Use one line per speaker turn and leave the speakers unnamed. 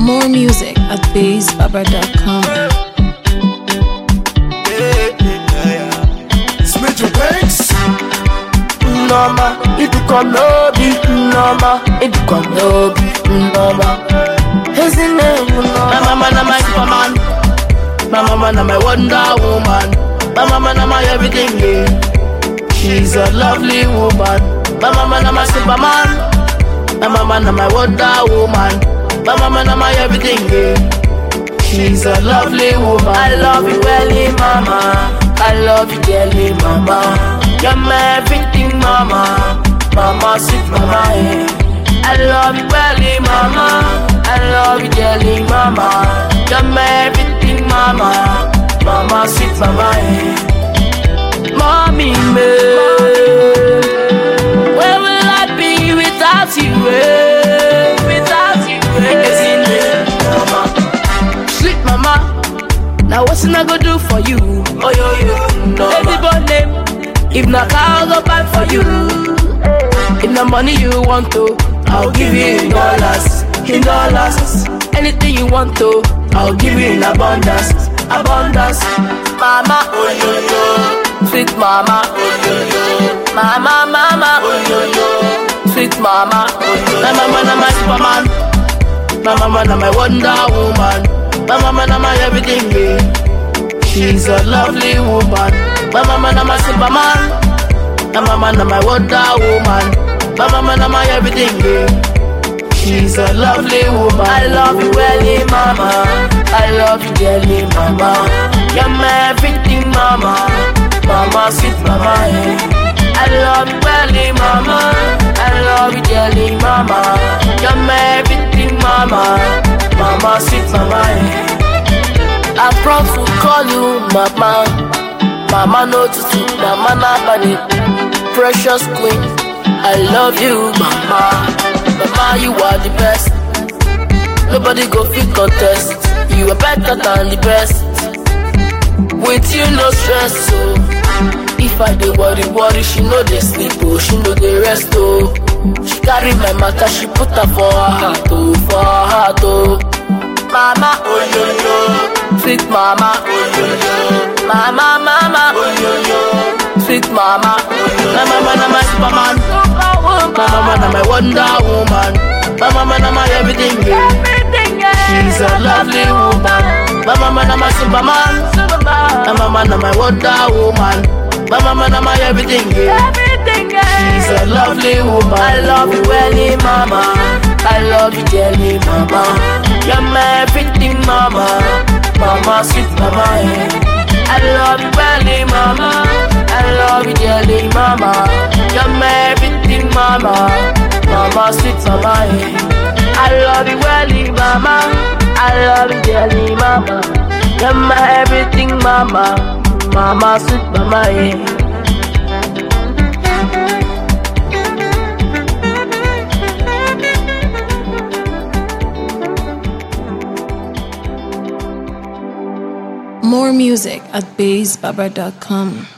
More music at BassBaba.com.
It's Major Banks.
Noma, idukonobi, Noma, idukonobi, Noma. His name, my mama na my superman, my mama na my Wonder Woman, my mama na my everything. Yeah. She's a lovely woman. My mama na my superman, my mama na my Wonder Woman, my mama na my everything. Yeah. She's a lovely woman. I love you, Ellie, mama. I love you, dearly, mama. You're my everything, mama. Mama, sweet mama, eh. I love you, Ellie, mama. I love you, dearly, mama. You're my everything, mama. Mama, sweet mama, eh. Mommy, me. Where will I be without you, eh? Without you, eh? Mama. Sweet mama. Now what's I gonna do for you? Oh, yo, no. Everybody. If not, I'll go buy for you. If the money you want to, I'll give you in dollars. In dollars. Anything you want to, I'll give you in abundance. Abundance. Mama, oh yo yo. Sweet mama, oh yo yo. Mama, mama, oh yo yo. Sweet mama, oh yo yo. My mama na my superman. My mama na my Wonder Woman. My mama na my everything, yeah. She's a lovely woman. My mama na my superman. My mama na my Wonder Woman. My mama na my everything, yeah. She's a lovely woman. I love you, Ellie, mama. I love you, dearly, mama. You're my everything, mama. Mama, sweet mama, yeah. I love you, Ellie, mama. I love you, dearly, mama. You're my everything, mama. Mama, sweet mama, yeah. I promise to call you mama. Mama no to see, mama na money. Precious queen, I love you, mama. Mama, you are the best. Nobody go fit contest. You are better than the best. With you no stress, so if I dey worry, she know they sleep, oh, she know they rest, oh. She carry my matter, she put her for her heart, oh, for her heart, oh. Mama, oh yo yo, sweet mama, oh yo yo, mama, mama, oh yo yo, sweet mama, oh yo yo. My mama na my superman, my mama na my Wonder Woman, my mama na my everything, yeah. She's a lovely woman. My mama na my superman, my mama na my Wonder Woman, my mama na my everything, yeah. She's a lovely woman. I love you, Ellie, mama. I love you, dearly, mama. You're my everything, mama. Mama, sweet mama, yeah. I love you, Ellie, mama. I love you, dearly, mama. You're my everything, mama. Mama, sweet mama, yeah. I love you, Ellie, mama. I love you, dearly, mama. You're my everything, mama. Mama, sweet mama, yeah.
More music at BassBaba.com.